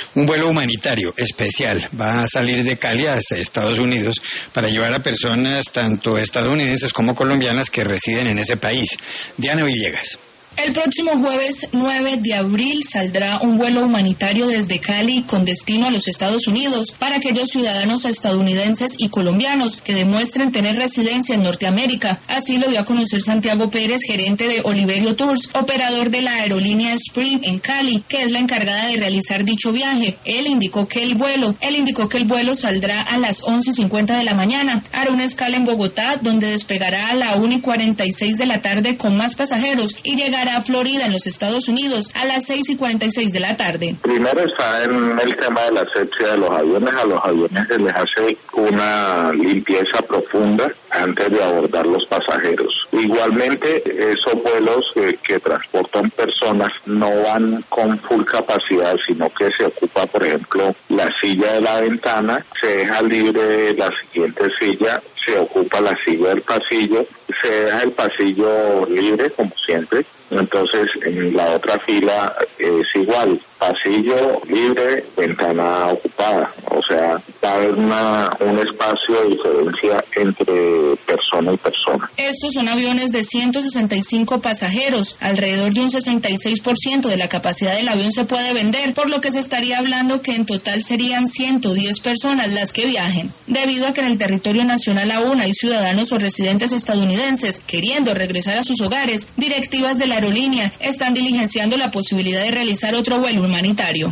un vuelo humanitario especial. Va a salir de Cali hasta Estados Unidos para llevar a personas tanto estadounidenses como colombianas que residen en ese país. Diana Villegas. El próximo jueves 9 de abril saldrá un vuelo humanitario desde Cali con destino a los Estados Unidos para aquellos ciudadanos estadounidenses y colombianos que demuestren tener residencia en Norteamérica. Así lo dio a conocer Santiago Pérez, gerente de Oliverio Tours, operador de la aerolínea Spring en Cali, que es la encargada de realizar dicho viaje. Él indicó que el vuelo saldrá a las 11:50 de la mañana, hará una escala en Bogotá, donde despegará a la 1:46 de la tarde con más pasajeros y llegará a Florida, en los Estados Unidos, a las 6:46 de la tarde. Primero está en el tema de la asepsia de los aviones. A los aviones se les hace una limpieza profunda antes de abordar los pasajeros. Igualmente, esos vuelos que transportan personas no van con full capacidad, sino que se ocupa, por ejemplo, la silla de la ventana, se deja libre la siguiente silla, se ocupa la silla del pasillo, se deja el pasillo libre, como siempre. Entonces, en la otra fila es igual, pasillo libre, ventana ocupada. O sea, va a haber un espacio de diferencia entre persona y persona. Estos son aviones de 165 pasajeros. Alrededor de un 66% de la capacidad del avión se puede vender, por lo que se estaría hablando que en total serían 110 personas las que viajen. Debido a que en el territorio nacional aún hay ciudadanos o residentes estadounidenses queriendo regresar a sus hogares, directivas de la aerolínea están diligenciando la posibilidad de realizar otro vuelo humanitario.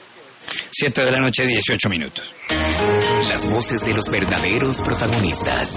7:18 p.m. Las voces de los verdaderos protagonistas.